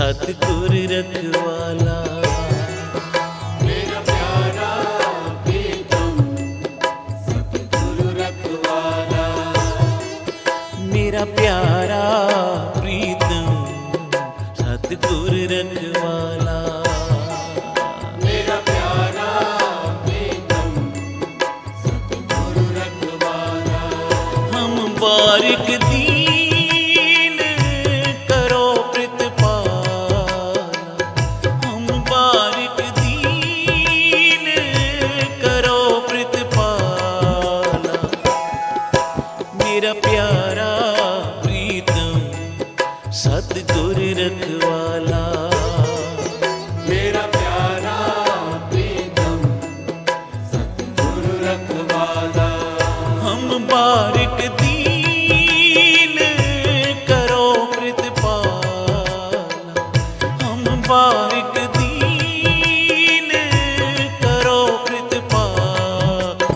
सतगुर रखवाला। मेरा प्यारा प्रीतम सतगुरु रखवाला। मेरा प्यारा प्रीतम सतगुर रखवाला। मेरा प्यारा प्रीतम सतगुरु रखवाला। हम बारिक दीन करो प्रतिपाला। हम बारिक दीन करो प्रतिपाला। मेरा प्यारा प्रीतम सतगुर रखवाला। मेरा प्यारा प्रीतम सतगुरु रखवाला। हम बारिक दीन करो प्रतिपाला। हम बारिक दीन करो प्रतिपाला।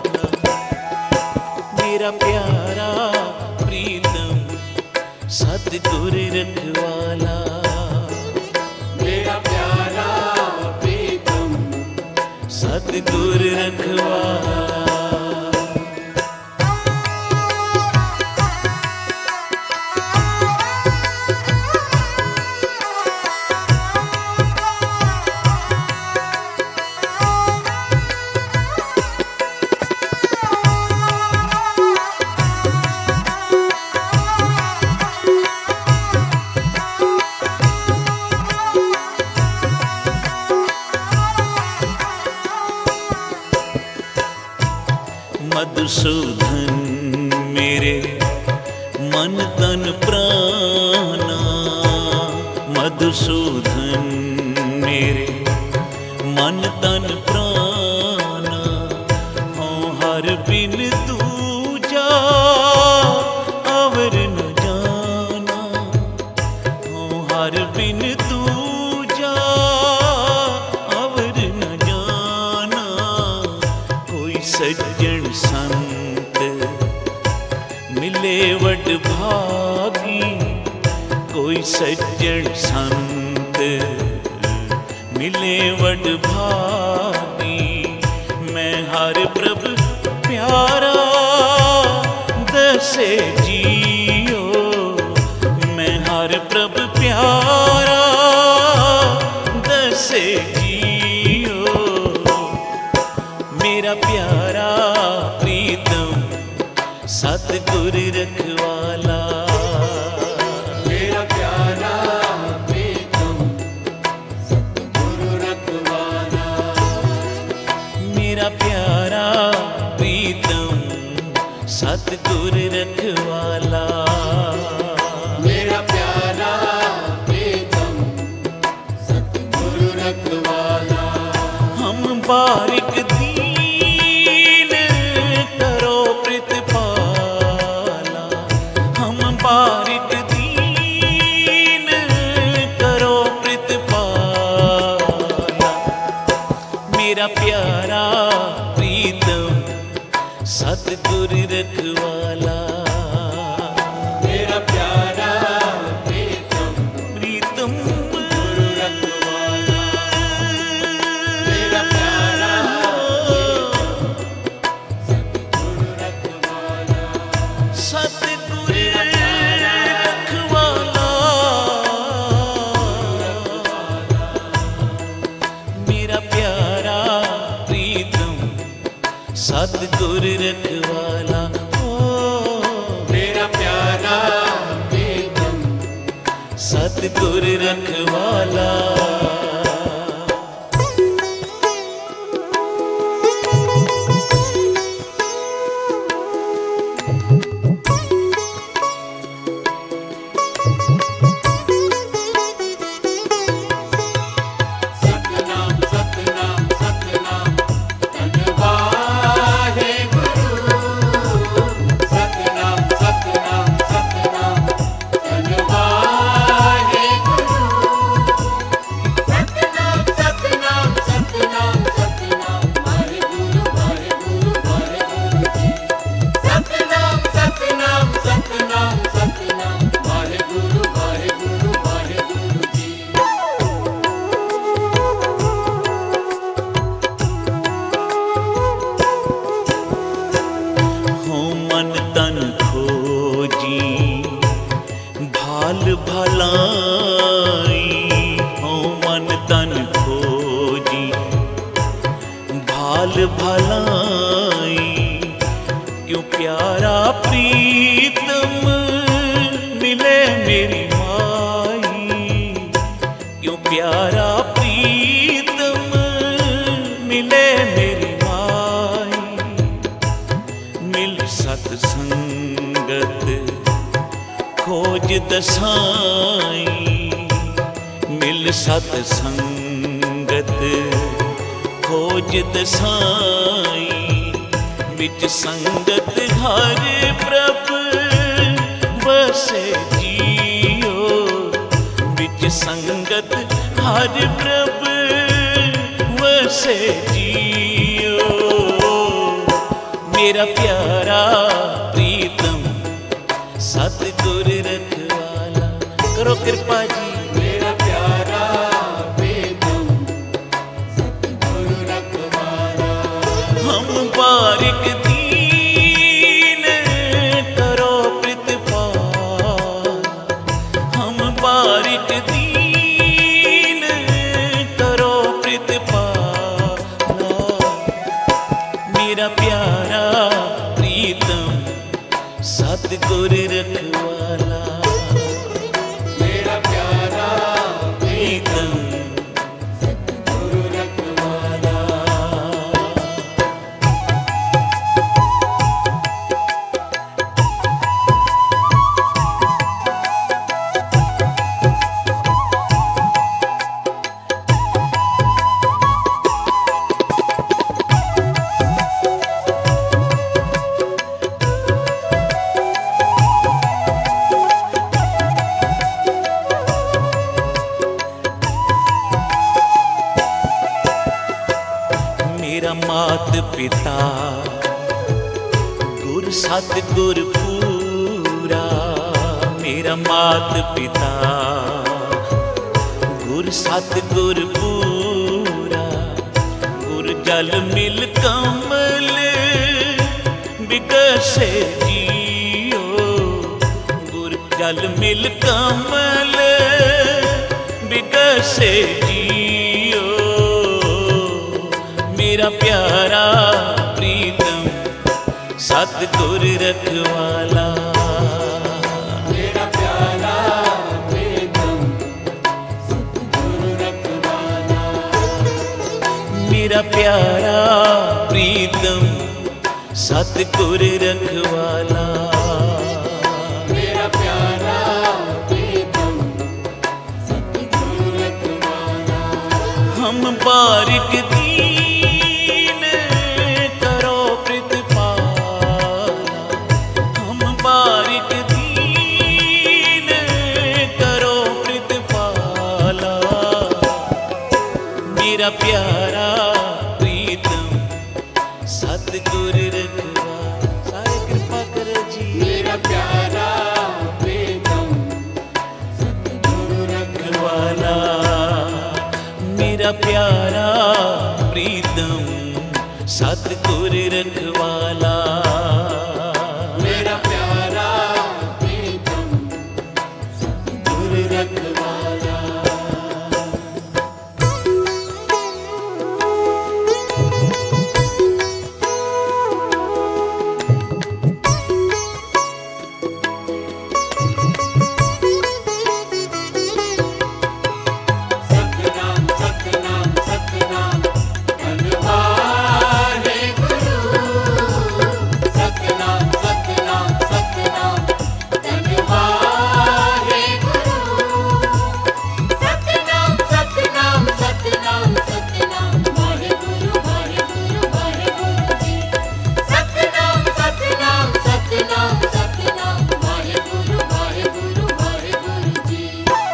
मेरा प्यारा प्रीतम सतगुर रखवाला। मेरा प्यारा प्रीतम सतगुर रखवाला। मधुसूदन मेरे मन तन प्राणा। मधुसूदन मेरे मन तन प्राणा। हो हर बिन दूजा अवर न जाना। हो हर बिन दूजा अवर न जाना। कोई सज्जन संत मिले वड भागी। कोई सज्जन संत मिले वड भागी। मैं हर प्रभ प्यारा दसे जियो। मैं हर प्रभ प्यारा दसे जियो। मेरा प्यारा प्रीतम सतगुर रखवाला। मेरा प्यारा प्रीतम सतगुरु रखवाला। मेरा प्यारा प्रीतम सतगुर रखवाला। मेरा प्यारा प्रीतम सतगुरु रखवाला। हम बारिक दीन करो प्रतिपाला। हम बारिक दीन करो प्रतिपाला। मेरा प्यारा प्रीतम सतगुर रखवाला। मेरा प्यारा प्रीतम प्रीतम गुरु रखवाला। मेरा प्यारा सतगुरु रखवाला। सतगुर रखवाला। मेरा प्यारा प्रीतम सतगुर रखवाला। ओ मेरा प्यारा प्रीतम सतगुर रखवाला। सतनाम सतनाम सतनाम धन वाहेगुरु। सतनाम सतनाम सतनाम धन वाहेगुरु। मन तन खोजी भाल भलाई, हो मन तन खोजी भाल भलाई। क्यों प्यारा प्रीतम मिले मेरी माई, क्यों प्यारा प्रीतम मिले मेरी माई। मिल सतसंगत खोज दसाई, मिल सतसंगत खोज दसाई। विच संगत हर प्रभ बसे जियो, विच संगत हर प्रभ बसे जियो। मेरा प्यारा प्रीतम सतगुर रखवाला, करो कृपा जी। मेरा प्यारा प्रीतम सतगुर रखवाला, हम बारिक दीन करो प्रतिपाल, हम बारिक दीन करो प्रतिपाल। मेरा प्यारा प्रीतम सतगुर रखवाला, मेरा प्यारा प्रीतम सतगुर रखवाला। मेरा मात पिता गुर सतगुर पूरा, मेरा मात पिता गुर सतगुर पूरा। गुर जल मिल कमल बिकसे जियो, गुर जल मिल कमल बिकसे जियो। मेरा प्यारा प्रीतम सतगुर रखवाला, मेरा प्यारा प्रीतम सतगुर रखवाला, मेरा प्यारा प्रीतम सतगुर रखवाला। मेरा प्यारा प्रीतम सतगुर रखवाला। हम बारिक दीन करो प्रतिपाला, हम बारिक दीन करो प्रतिपाला। मेरा प्यारा प्रीतम सतगुर रखवाला, सारे कृपा करो जी। मेरा प्यारा प्रीतम सतगुर रखवाला, मेरा प्यारा प्रीतम सतगुर रखवाला। मेरा प्यारा प्रीतम सतगुर रखवाला। सतनाम सतनाम सतनाम धन्यवाद गुरु, सतनाम सतनाम सतनाम धन्यवाद गुरु, सतनाम सतनाम सतनाम सतनाम वाहेगुरु वाहेगुरु वाहेगुरु जी, सतनाम सतनाम सतनाम सतनाम वाहेगुरु वाहेगुरु वाहेगुरु जी।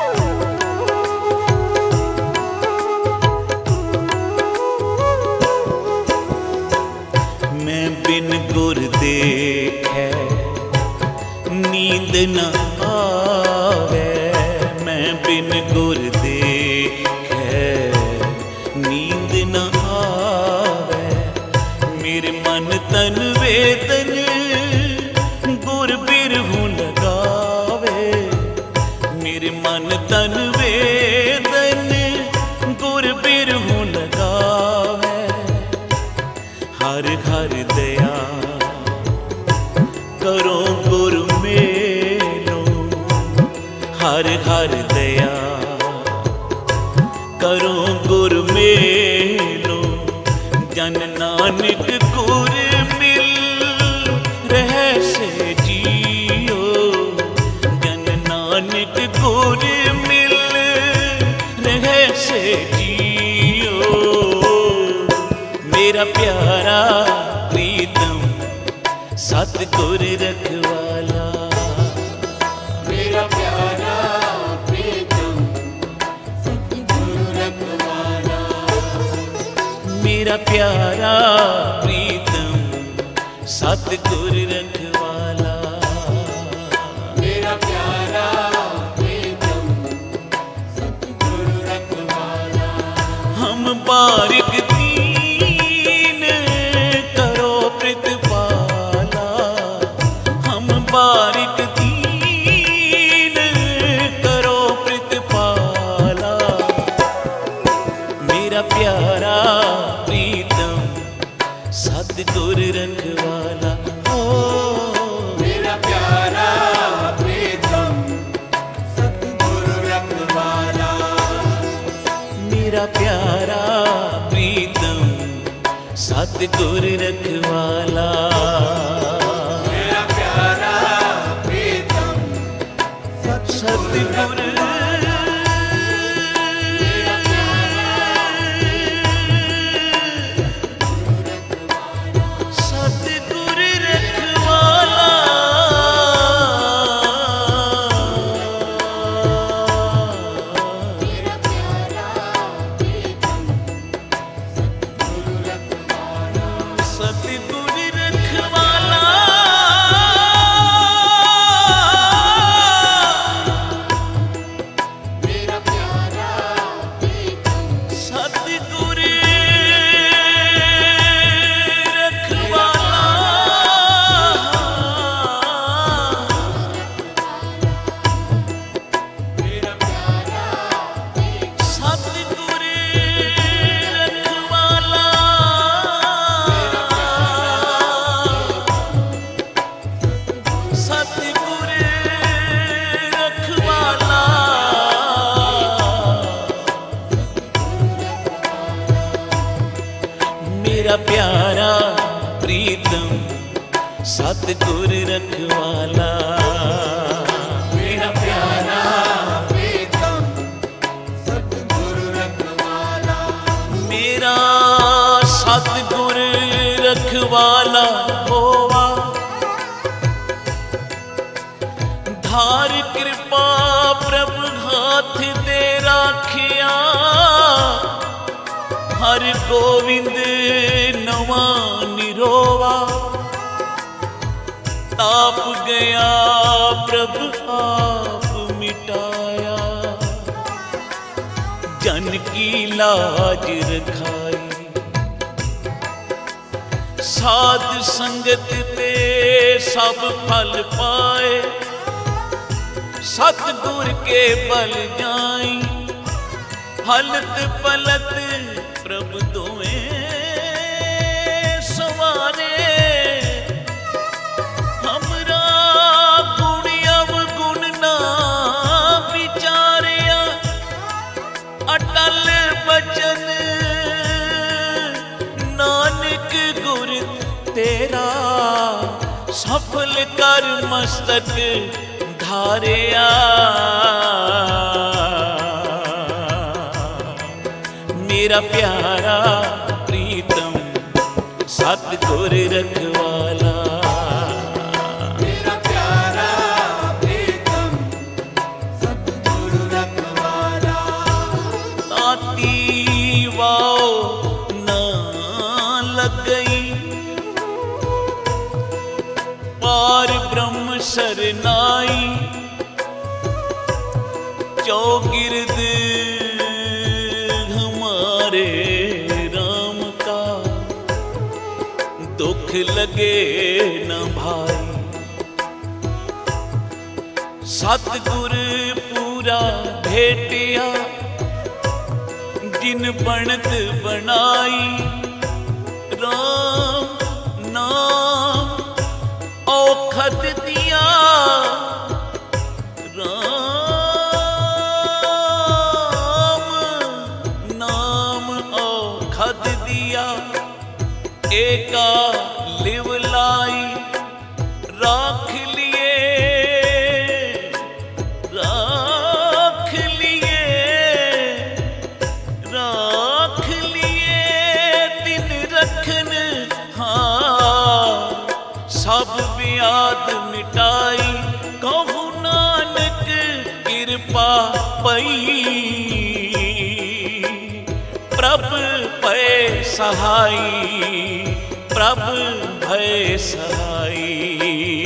मैं बिन गुर देखे नींद न आवे, मैं बिन गुर देखे नींद न आवे। मेरे मन तन वेदन तन वेदन गुर बिरहु लगावे। हर घर दया करो गुर मेलो, हर घर दया करो गुर मेलो। जन नानक गुर मिल रह से जियो, जन नानक गुर मिल रह से जियो। मेरा प्यारा प्रीतम सतगुर रखवाला, मेरा प्यारा प्रीतम सतगुरु रखवाला, मेरा प्यारा प्रीतम सतगुर रखवाला, मेरा प्यारा प्रीतम सतगुरु रखवाला। हम बारिक दीन करो प्रतिपाला, हम बारिक दीन करो प्रतिपाला। मेरा प्यारा प्रीतम सतगुर रखवाला, ओ मेरा प्यारा प्रीतम सतगुरु रखवाला, मेरा प्यारा प्रीतम सतगुर रखवाला, मेरा प्यारा प्रीतम सतगुर सतगुर रखवाला। मेरा प्यारा प्रीतम सतगुरु रखवाला, सतगुर रखवाला। मेरा प्यारा प्रीतम सतगुर रखवाला। मेरा प्यारा प्रीतम सतगुर रखवाला। सतगुर रखवाला। मेरा प्यारा प्रीतम सतगुर रखवाला, मेरा प्यारा प्रीतम सतगुरु रखवाला, मेरा सतगुर रखवाला होवा। धार कृपा प्रभ हाथ दे राखिया, हर गोविंद नवा निरोवा। ताप गया प्रभ आप मिटाया, जन की लाज रखाई। साध संगत ते सब फल पाए, सतगुर के बल जाई। हलत पलत प्रभु दोवें सवारे, हमरा गुण अवगुण ना विचारिया। अटल बचन नानक गुर तेरा, सफल कर मस्तक धारिया। मेरा प्यारा प्रीतम सतगुर रखवाला, मेरा प्यारा प्रीतम सतगुरु रखवाला। ताती वाओ ना लग गई, पार ब्रह्म सरनाई। चौगिर्द हमारे राम का, दुख लगे न भाई। सतगुर पूरा भेटिया जिन बनत बनाई राम नाम औखद दिया राम नाम औखद दिया एका लिव लाई राख लिए तिन रखन हाँ सब ब्याद मिटाई कहु नानक कृपा पई प्रभ भय सहाई प्रभ भय सहाई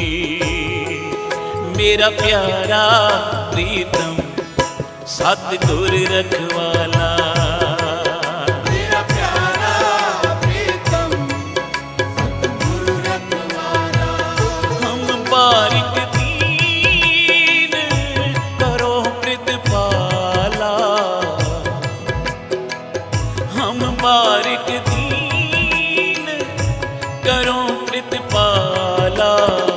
मेरा प्यारा प्रीतम सतगुर रखवाला मेरा प्यारा प्रीतम सतगुरु रखवाला हम बारिक दीन करो प्रतिपाला हम बारिक दीन करो प्रतिपाला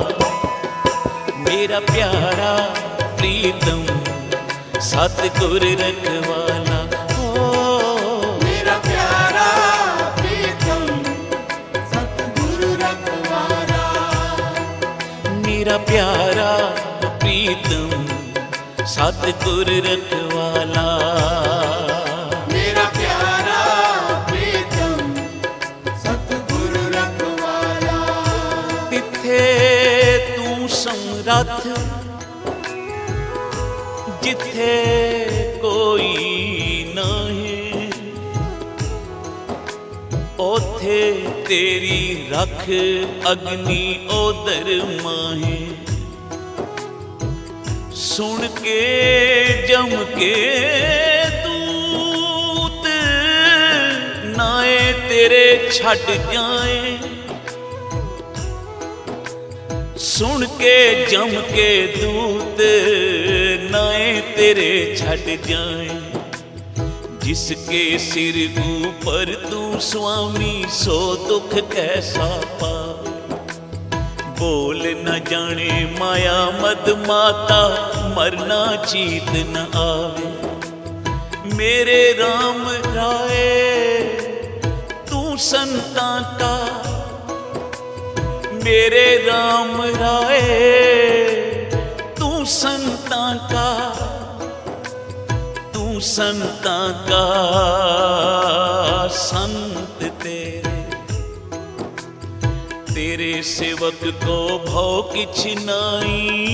मेरा प्यारा प्रीतम सतगुर रखवाला मेरा प्यारा प्रीतम सतगुरु रखवाला मेरा प्यारा प्रीतम सतगुर रखवाला मेरा प्यारा प्रीतम सतगुरु रखवाला तिथे तू समरथ जिथे कोई नहीं ओथे तेरी रख अग्नि ओदर माहे सुन के जम के दूत नाए तेरे छट जाए सुन के जम के दूत नाए तेरे छट जाए जिसके सिर ऊपर तू स्वामी सो दुख कैसा पाए बोल न जाने माया मद माता मरना चीत न आवे मेरे राम राय तू संता का मेरे राम राय तू संता का तू संता का संत तेरे सेवक को भौ किछ नाई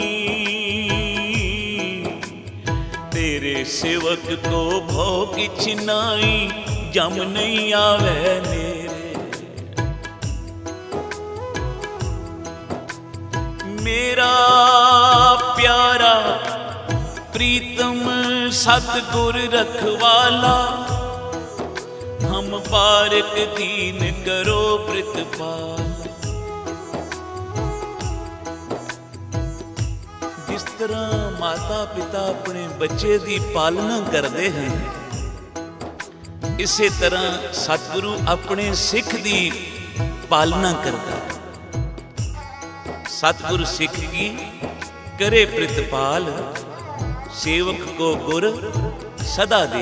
तेरे सेवक को भौ किछ नाई जम नहीं आवे मेरे मेरा प्यारा प्रीतम सतगुर रखवाला हम बारिक दीन करो प्रतिपाल जिस तरह माता पिता अपने बच्चे की पालना करते हैं इसे तरह सतगुरु अपने सिख की पालना करता है सतगुरु सिख की करे प्रतिपाल सेवक को गुर सदा दे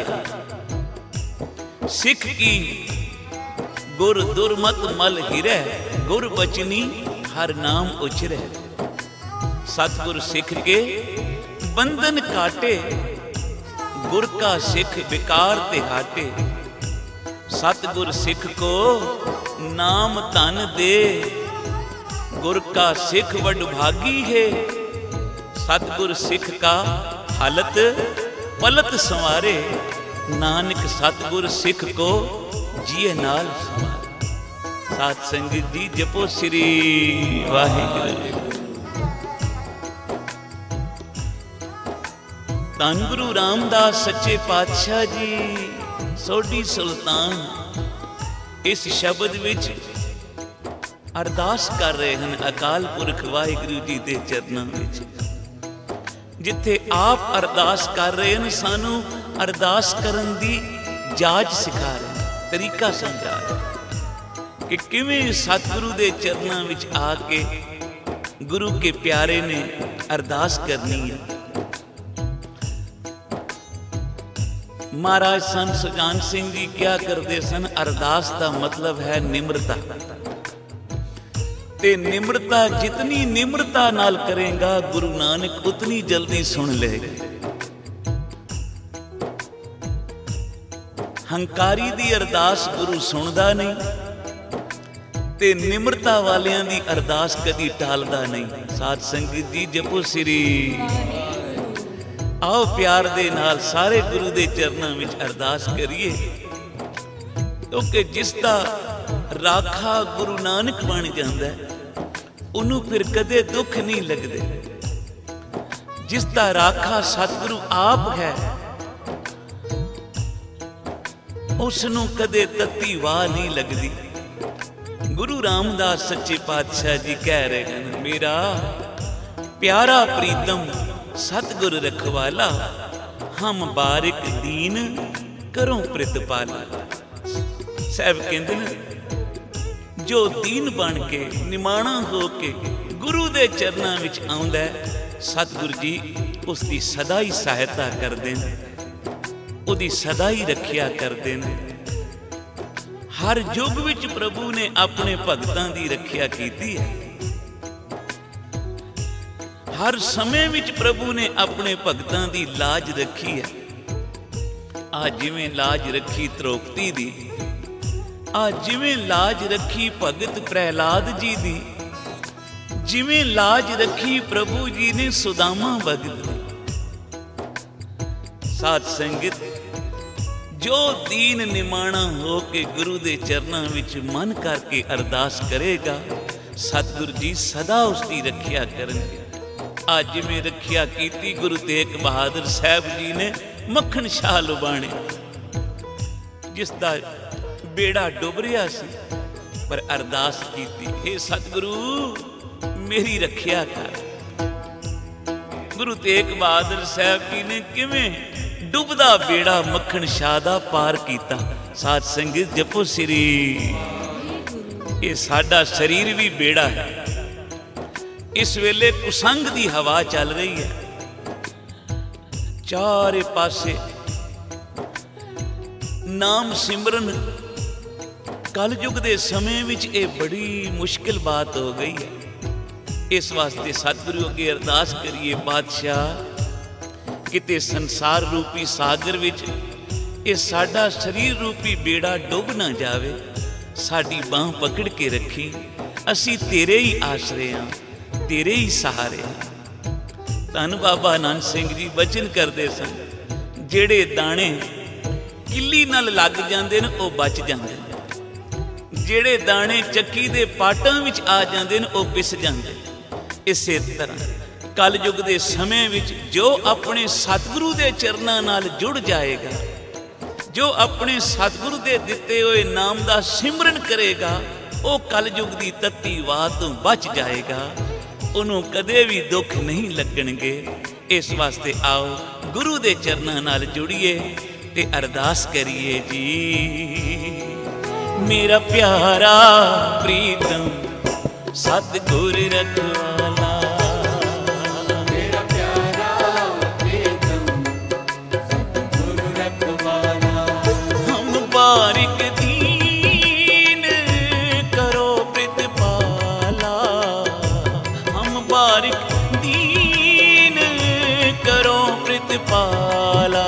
सिख की गुर दुर्मत मल हिरै गुर बचनी हर नाम उचरै सतगुरु सिख के बंधन काटे गुर का सिख विकार ते हाटे सतगुर सिख को नाम तन दे गुर का सिख वडभागी है सतगुर सिख का हालत पलट संवारे नानक सतगुर सिख को जिए नाल संवारे सात संगत जी जपो श्री वाहिगुरु धन गुरु रामदास सच्चे पातशाह जी सोढ़ी सुल्तान इस शब्द विच अरदास कर रहे हैं अकाल पुरख वाहिगुरु जी के चरणों में ਜਿੱਥੇ ਆਪ ਅਰਦਾਸ ਕਰ ਰਹੇ ਨੇ, ਸਾਨੂੰ ਅਰਦਾਸ ਕਰਨ ਦੀ ਜਾਚ ਸਿਖਾ ਰਹੇ, ਤਰੀਕਾ ਸਮਝਾ ਰਹੇ ਕਿ ਕਿਵੇਂ ਸਤਿਗੁਰੂ ਦੇ ਚਰਨਾਂ ਵਿੱਚ ਆ ਕੇ ਗੁਰੂ ਕੇ ਪਿਆਰੇ ਨੇ ਅਰਦਾਸ ਕਰਨੀ ਹੈ। ਮਹਾਰਾਜ ਸੰਤ ਸੁਜਾਨ ਸਿੰਘ ਜੀ ਕਿਹਾ ਕਰਦੇ ਸਨ, ਅਰਦਾਸ ਦਾ ਮਤਲਬ ਹੈ ਨਿਮਰਤਾ, ਤੇ ਨਿਮਰਤਾ ਜਿਤਨੀ ਨਿਮਰਤਾ ਨਾਲ ਕਰੇਗਾ ਗੁਰੂ ਨਾਨਕ ਉਤਨੀ ਜਲਦੀ ਸੁਣ ਲਏਗਾ। ਹੰਕਾਰੀ ਦੀ ਅਰਦਾਸ ਗੁਰੂ ਸੁਣਦਾ ਨਹੀਂ, ਤੇ ਨਿਮਰਤਾ ਵਾਲਿਆਂ ਦੀ ਅਰਦਾਸ ਕਦੀ ਟਾਲਦਾ ਨਹੀਂ। ਸਾਧ ਸੰਗਤ ਜੀ ਜਪੋ ਸ੍ਰੀ, ਆਓ ਪਿਆਰ ਦੇ ਨਾਲ ਸਾਰੇ ਗੁਰੂ ਦੇ ਚਰਨਾਂ ਵਿੱਚ ਅਰਦਾਸ ਕਰੀਏ, ਕਿਉਂਕਿ ਜਿਸ ਦਾ ਰਾਖਾ ਗੁਰੂ ਨਾਨਕ ਬਣ ਜਾਂਦਾ ਉਹਨੂੰ ਫਿਰ ਕਦੇ ਦੁੱਖ ਨਹੀਂ ਲੱਗਦੇ। ਜਿਸ ਦਾ ਰਾਖਾ ਸਤਿਗੁਰੂ ਆਪ ਹੈ ਉਸ ਨੂੰ ਕਦੇ ਤੱਤੀ ਵਾਹ ਨਹੀਂ ਲੱਗਦੀ। ਗੁਰੂ ਰਾਮਦਾਸ ਸੱਚੇ ਪਾਤਸ਼ਾਹ ਜੀ ਕਹਿ ਰਹੇ ਹਨ, ਮੇਰਾ ਪਿਆਰਾ ਪ੍ਰੀਤਮ ਸਤਿਗੁਰ ਰਖਵਾਲਾ, ਹਮ ਬਾਰਿਕ ਦੀਨ ਕਰੋ ਪ੍ਰਿਤਪਾਲਾ। ਸਾਹਿਬ ਕਹਿੰਦੇ ਨੇ, ਜੋ ਦੀਨ ਬਣ ਕੇ ਨਿਮਾਣਾ ਹੋ ਕੇ ਗੁਰੂ ਦੇ ਚਰਨਾਂ ਵਿੱਚ ਆਉਂਦਾ, ਸਤਿਗੁਰ ਜੀ ਉਸ ਦੀ ਸਦਾ ਹੀ ਸਹਾਇਤਾ ਕਰਦੇ ਨੇ, ਉਹਦੀ ਸਦਾ ਹੀ ਰੱਖਿਆ ਕਰਦੇ ਨੇ। ਹਰ ਯੁੱਗ ਵਿੱਚ ਪ੍ਰਭੂ ਨੇ ਆਪਣੇ ਭਗਤਾਂ ਦੀ ਰੱਖਿਆ ਕੀਤੀ ਹੈ। ਹਰ ਸਮੇਂ ਵਿੱਚ ਪ੍ਰਭੂ ਨੇ ਆਪਣੇ ਭਗਤਾਂ ਦੀ ਲਾਜ ਰੱਖੀ ਹੈ। ਆ ਜਿਵੇਂ ਲਾਜ ਰੱਖੀ ਦ੍ਰੋਪਦੀ ਦੀ, ਆ ਜਿਵੇਂ ਲਾਜ ਰੱਖੀ ਭਗਤ ਪ੍ਰਹਿਲਾਦ ਜੀ ਦੀ, ਜਿਵੇਂ ਲਾਜ ਰੱਖੀ ਪ੍ਰਭੂ ਜੀ ਨੇ ਸੁਦਾਮਾ ਭਗਤ ਦੀ। ਸਾਧ ਸੰਗਤ, ਜੋ ਦੀਨ ਨਿਮਾਣਾ ਹੋ ਕੇ ਗੁਰੂ ਦੇ ਚਰਨਾਂ ਵਿੱਚ ਮਨ ਕਰਕੇ ਅਰਦਾਸ ਕਰੇਗਾ, ਸਤਿਗੁਰੂ ਜੀ ਸਦਾ ਉਸ ਦੀ ਰੱਖਿਆ ਕਰਨਗੇ। ਅੱਜ ਜਿਵੇਂ ਰੱਖਿਆ ਕੀਤੀ ਗੁਰੂ ਤੇਗ ਬਹਾਦਰ ਸਾਹਿਬ ਜੀ ਨੇ ਮੱਖਣ ਸ਼ਾਹ ਲੁਬਾਣੇ, ਜਿਸ ਦਾ ਬੇੜਾ ਡੁੱਬ ਰਿਹਾ ਸੀ, ਪਰ ਅਰਦਾਸ ਕੀਤੀ, ਹੇ ਸਤਿਗੁਰੂ ਮੇਰੀ ਰੱਖਿਆ ਕਰ। ਗੁਰੂ ਤੇਗ ਬਹਾਦਰ ਸਾਹਿਬ ਜੀ ਨੇ ਕਿਵੇਂ ਡੁੱਬਦਾ ਬੇੜਾ ਮੱਖਣ ਸ਼ਾਹ ਦਾ ਪਾਰ ਕੀਤਾ। ਸਾਧ ਸੰਗਤ ਜਪੋ ਸ੍ਰੀ, ਇਹ ਸਾਡਾ ਸਰੀਰ ਵੀ ਬੇੜਾ ਹੈ। ਇਸ ਵੇਲੇ ਕੁਸੰਗ ਦੀ ਹਵਾ ਚੱਲ ਰਹੀ ਹੈ, ਚਾਰੇ ਪਾਸੇ ਨਾਮ ਸਿਮਰਨ। ਕਲਯੁਗ ਦੇ ਸਮੇਂ ਵਿੱਚ ਇਹ ਬੜੀ ਮੁਸ਼ਕਿਲ ਬਾਤ ਹੋ ਗਈ ਹੈ। ਇਸ ਵਾਸਤੇ ਸਤਿਗੁਰੂ ਅੱਗੇ ਅਰਦਾਸ ਕਰੀਏ, ਪਾਤਸ਼ਾਹ ਕਿਤੇ ਸੰਸਾਰ ਰੂਪੀ ਸਾਗਰ ਵਿੱਚ ਇਹ ਸਾਡਾ ਸਰੀਰ ਰੂਪੀ ਬੇੜਾ ਡੁੱਬ ਨਾ ਜਾਵੇ। ਸਾਡੀ ਬਾਂਹ ਪਕੜ ਕੇ ਰੱਖੀ, ਅਸੀਂ ਤੇਰੇ ਹੀ ਆਸਰੇ ਹਾਂ, ਤੇਰੇ ਹੀ ਸਹਾਰੇ ਹਾਂ। ਧੰਨ ਬਾਬਾ ਆਨੰਦ ਸਿੰਘ ਜੀ ਬਚਨ ਕਰਦੇ ਸਨ, ਜਿਹੜੇ ਦਾਣੇ ਕਿੱਲੀ ਨਾਲ ਲੱਗ ਜਾਂਦੇ ਨੇ ਉਹ ਬਚ ਜਾਂਦੇ ਨੇ, ਜਿਹੜੇ ਦਾਣੇ ਚੱਕੀ ਦੇ ਪਾਟਾਂ ਵਿੱਚ ਆ ਜਾਂਦੇ ਨੇ ਉਹ ਪਿਸ ਜਾਂਦੇ। ਇਸੇ ਤਰ੍ਹਾਂ ਕਲਯੁਗ ਦੇ ਸਮੇਂ ਵਿੱਚ ਜੋ ਆਪਣੇ ਸਤਿਗੁਰੂ ਦੇ ਚਰਨਾਂ ਨਾਲ ਜੁੜ ਜਾਏਗਾ, ਜੋ ਆਪਣੇ ਸਤਿਗੁਰੂ ਦੇ ਦਿੱਤੇ ਹੋਏ ਨਾਮ ਦਾ ਸਿਮਰਨ ਕਰੇਗਾ, ਉਹ ਕਲਯੁਗ ਦੀ ਤੱਤੀ ਵਾਹ ਤੋਂ ਬਚ ਜਾਏਗਾ। ਉਹਨੂੰ ਕਦੇ ਵੀ ਦੁੱਖ ਨਹੀਂ ਲੱਗਣਗੇ। ਇਸ ਵਾਸਤੇ ਆਓ ਗੁਰੂ ਦੇ ਚਰਨਾਂ ਨਾਲ ਜੁੜੀਏ ਤੇ ਅਰਦਾਸ ਕਰੀਏ ਜੀ। ਮੇਰਾ ਪਿਆਰਾ ਪ੍ਰੀਤਮ ਸਤਿਗੁਰ ਰਖਵਾਲਾ, ਮੇਰਾ ਪਿਆਰਾ ਪ੍ਰੀਤਮ ਸਤਿਗੁਰ ਰਖਵਾਲਾ, ਹਮ ਬਾਰਿਕ ਦੀਨ ਕਰੋ ਪ੍ਰਿਤਪਾਲਾ, ਹਮ ਬਾਰਿਕ ਦੀਨ ਕਰੋ ਪ੍ਰਿਤਪਾਲਾ।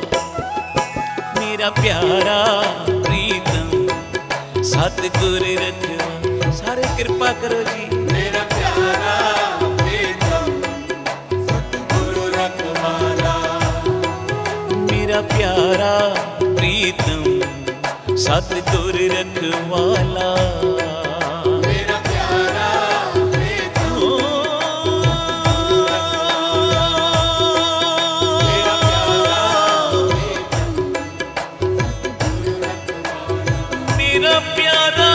ਮੇਰਾ ਪਿਆਰਾ ਪ੍ਰੀਤਮ ਸਤਿਗੁਰ ਰਖਵਾਲਾ। ਸਾਰੇ ਕਿਰਪਾ ਕਰੋ ਜੀ। ਮੇਰਾ ਪਿਆਰਾ ਪ੍ਰੀਤਮ ਸਤਿਗੁਰ ਰਖਵਾਲਾ, ਮੇਰਾ ਪਿਆਰਾ ਪ੍ਰੀਤਮ ਸਤਿਗੁਰ ਰਖਵਾਲਾ। ਮੇਰਾ ਪਿਆਰਾ ਪ੍ਰੀਤਮ ਮੇਰਾ ਪਿਆਰਾ ਪ੍ਰੀਤਮ ਮੇਰਾ ਪਿਆਰਾ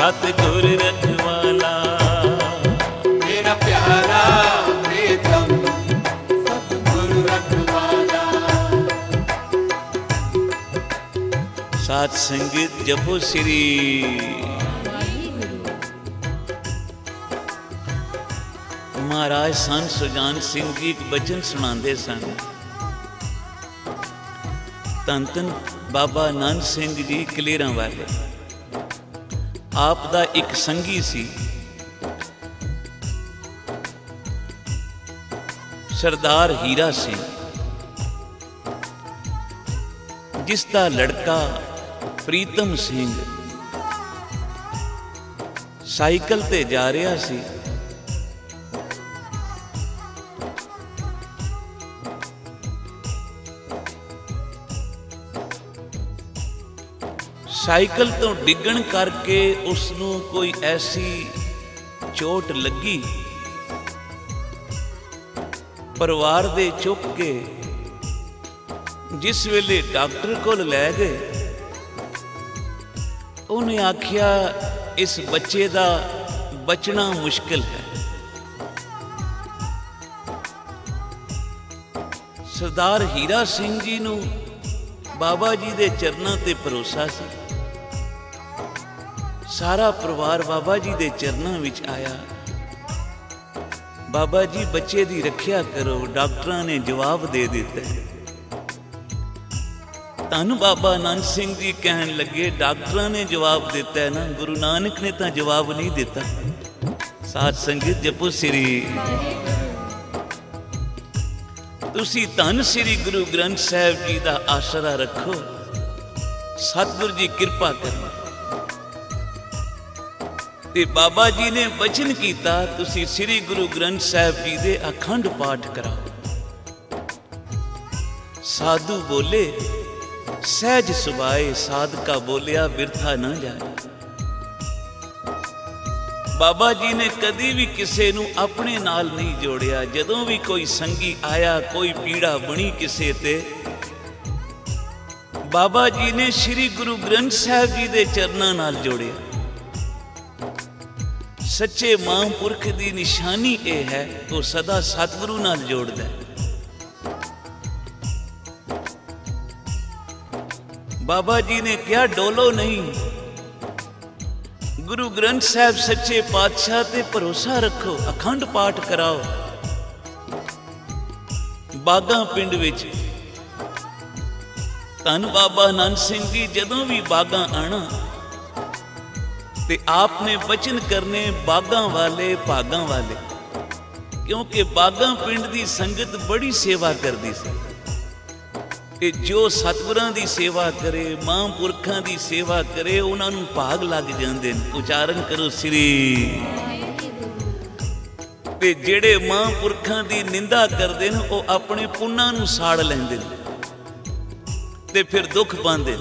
सतगुर रखवाला। मेरा प्यारा प्रीतम सतगुरु रखवाला। साध संगत जपो श्री महाराज संत सुजान सिंह जी एक बचन सुनाते सन। धन धन बाबा नानक सिंह जी कलेरां वाले आप दा एक संगी सी सरदार हीरा सिंह, जिसका लड़का प्रीतम सिंह साइकिल ते जा रहा सी। साइकिल तो डिगण करके उसनू कोई ऐसी चोट लगी, परिवार दे चुक के जिस वेले डॉक्टर को लै गए, उन्हें आखिया इस बच्चे दा बचना मुश्किल है। सरदार हीरा सिंह जी नू बाबा जी दे चरनां ते भरोसा सी। सारा परिवार बाबा जी दे चरनां विच आया। बाबा जी बच्चे दी रखिया करो। डॉक्टरां ने जवाब दे दिता। धन बाबा नानक सिंह जी कहन लगे, डॉक्टरां ने जवाब दिता है ना, गुरु नानक ने तो जवाब नहीं दिता। साध संगत जपो श्री तुसी धन श्री गुरु ग्रंथ साहिब जी का आसरा रखो, सतगुरु जी कृपा करना। ते बाबा जी ने वचन किया, तुसी श्री गुरु ग्रंथ साहिब जी दे अखंड पाठ कराओ। साधु बोले सहज सुभाए, साधका बोलिया बिरथा ना जाए। बाबा जी ने कदी भी किसी नू अपने नाल नहीं जोड़िया। जदों भी कोई संगी आया, कोई पीड़ा बनी किसे ते, बाबा जी ने श्री गुरु ग्रंथ साहिब जी दे चरनां नाल जोड़िया। सच्चे महापुरख की निशानी यह है, वो सदा सतगुरु नाल जोड़दा है। बाबा जी ने क्या डोलो नहीं, गुरु ग्रंथ साहिब सच्चे पातशाह ते भरोसा रखो, अखंड पाठ कराओ। बागा पिंड विच धन बाबा नानक सिंह जी जदों भी बागा आना ते आपने वचन करने बागा वाले भागा वाले, क्योंकि बागा पिंड की संगत बड़ी सेवा करती सी। कि जो सतगुरां दी सेवा करे, महापुरखां दी सेवा करे, उन्होंने भाग लग जाते हैं। उचारण करो श्री। ते जेड़े महापुरखां दी निंदा करते हैं, वो अपने पुन्नां नूं साड़ लैंदे ते फिर दुख पांदे।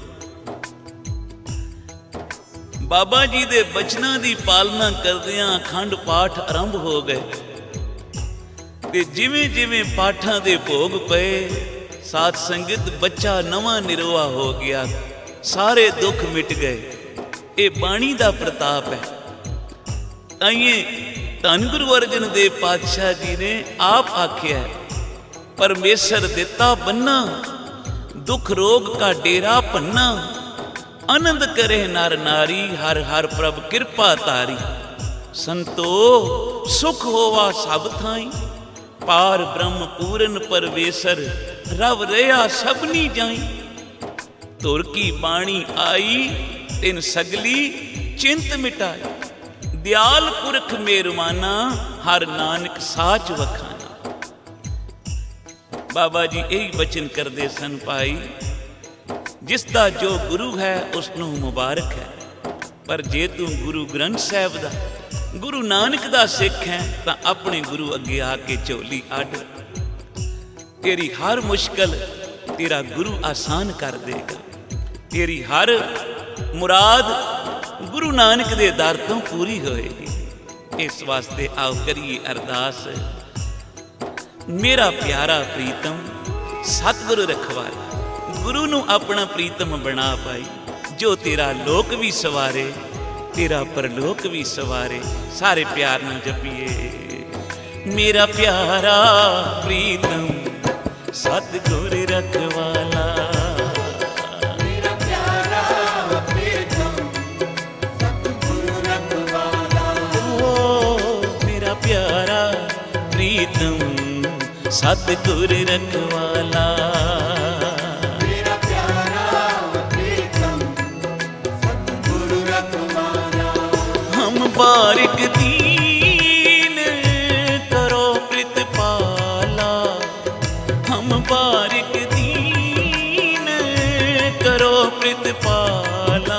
बाबा जी दे बचनां दी पालना करदियां अखंड पाठ आरंभ हो गए। ते जिवें जिवें पाठां दे भोग पे, साध संगत बच्चा नवां निरोआ हो गया, सारे दुख मिट गए। ये बाणी दा प्रताप है। ताइए धन गुरु अर्जन देव पातशाह जी ने आप आख्या है, परमेश्वर दिता बन्ना, दुख रोग का डेरा भन्ना। आनंद करे नर नारी, हर हर प्रभ कृपा तारी। संतो सुख होवा सब थाई, पार ब्रह्म पूरन परवेसर, रव रहा सबनी जाई। तुर की बाणी आई, तिन सगली चिंत मिटाई। दयाल पुरख मेरवाना, हर नानक साच वखाना। बाबा जी यही वचन करते सन, भाई जिसका जो गुरु है उसनों मुबारक है, पर जे तू गुरु ग्रंथ साहिब दा, गुरु नानक दा सिख है, तो अपने गुरु अगे आके झोली अड। तेरी हर मुश्किल तेरा गुरु आसान कर देगा। तेरी हर मुराद गुरु नानक दे दर तो पूरी होएगी। इस वास्ते आओ करिए अरदास, मेरा प्यारा प्रीतम सतगुरु रखवाला। गुरु नू अपना प्रीतम बना पाई, जो तेरा लोक भी सवारे, तेरा परलोक भी सवारे। सारे प्यार नाल जपीए। मेरा प्यारा प्रीतम सतगुर रखवाला, मेरा प्यारा प्रीतम सतगुरु रखवाला। ओ मेरा प्यारा प्रीतम सतगुर रखवाला। मेरा प्यारा प्रीतम सतगुरु रखवाला। हम बारिक दीन करो प्रितपाला, हम बारिक दीन करो प्रितपाला।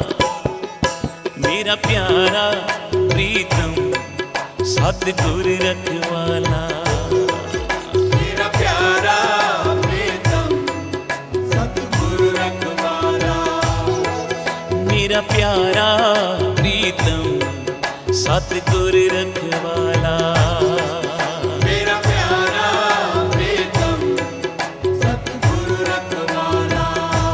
मेरा प्यारा प्रीतम सतगुर रखवाला, मेरा प्यारा प्रीतम सतगुरु रखवाला। मेरा प्यारा प्रीतम सतगुर रखवाला। मेरा प्यारा प्रीतम सतगुरु रखवाला।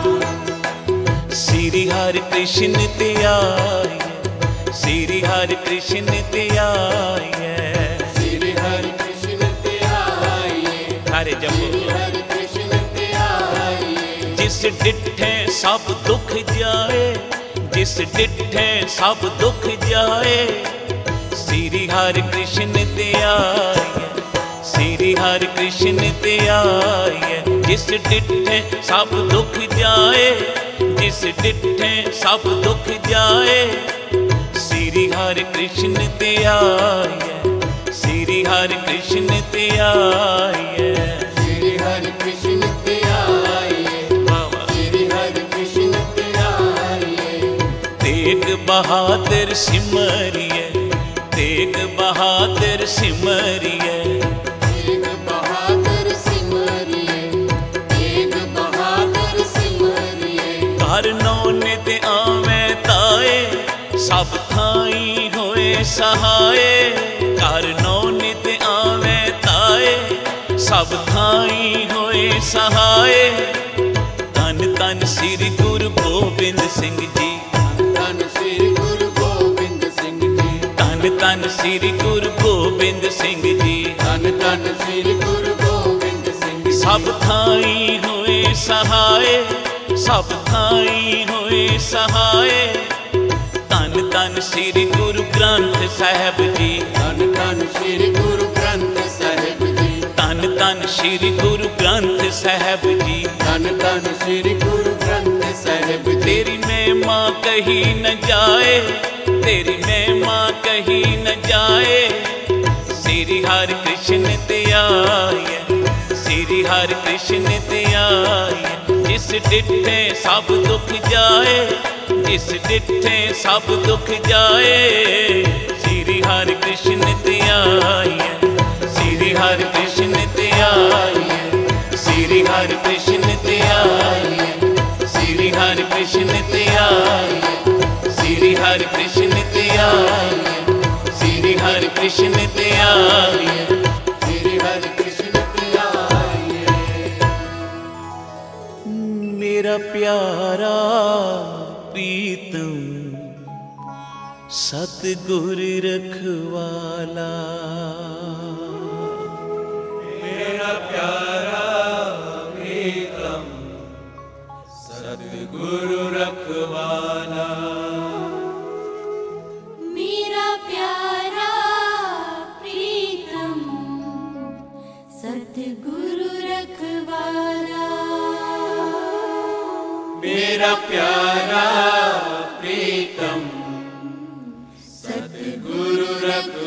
श्री हरि कृष्ण ते आए, श्री हरि कृष्ण ते आए, श्री हरि कृष्ण ते आइए, हरे जपो। हरि कृष्ण ते आइए। जिस डिठे सब दुख जाए, जिस डिठे सब दुख जाए। श्री हरि कृष्ण ते आए, श्री हरि कृष्ण ते आए। जिस डिठे सब दुख जाए, जिस डिठे सब दुख जाए। श्री हरि कृष्ण ते आए, श्री हरि कृष्ण ते आए। श्री हरि कृष्ण ते आइए, श्री हरि कृष्ण ते आइए। तेग बहादुर सिमरिए, तेग बहादुर सिमरिए। तेग बहादुर सिमरिए, तेग बहादुर सिमरिए। घर नौने ते आवे ताए, सब थाई होए सहाय। घर नौने ते आवे ताए, सब थाई होए सहाय। धन धन श्री गुरु गोबिंद सिंह जी, धन श्री गुरु गोबिंद सिंह जी, धन धन श्री गुरु गोबिंद सिंह जी। धन धन श्री गुरु गोबिंद सिंह जी। सब थाई होए सहाय, सब थाई होए सहाय। धन धन श्री गुरु ग्रंथ साहिब जी, धन धन श्री गुरु ग्रंथ साहिब जी, धन धन श्री गुरु ग्रंथ साहिब जी। धन धन श्री गुरु ग्रंथ साहिब जी। तेरी महिमा कही न जाए, तेरी महिमा कही न जाए। श्री हरि कृष्ण ते आए, श्री हरि कृष्ण ते आए। जिस डिठे सब दुख जाए, जिस डिठे सब दुख जाए। श्री हरि कृष्ण ते आए, श्री हरि कृष्ण ते आए, श्री हरि कृष्ण ते आए, श्री हरि कृष्ण ते आए, श्री हरि कृष्ण ते आए, श्री हरि कृष्ण ते आए। श्री हरि कृष्ण ते आइए। मेरा प्यारा प्रीतम सतगुर रखवाला, मेरा प्यारा प्रीतम सतगुरु रखवाला। मेरा प्यारा प्रीतम सतगुरु रखवाला। मेरा प्यारा प्रीतम सतगुरु रखवाला।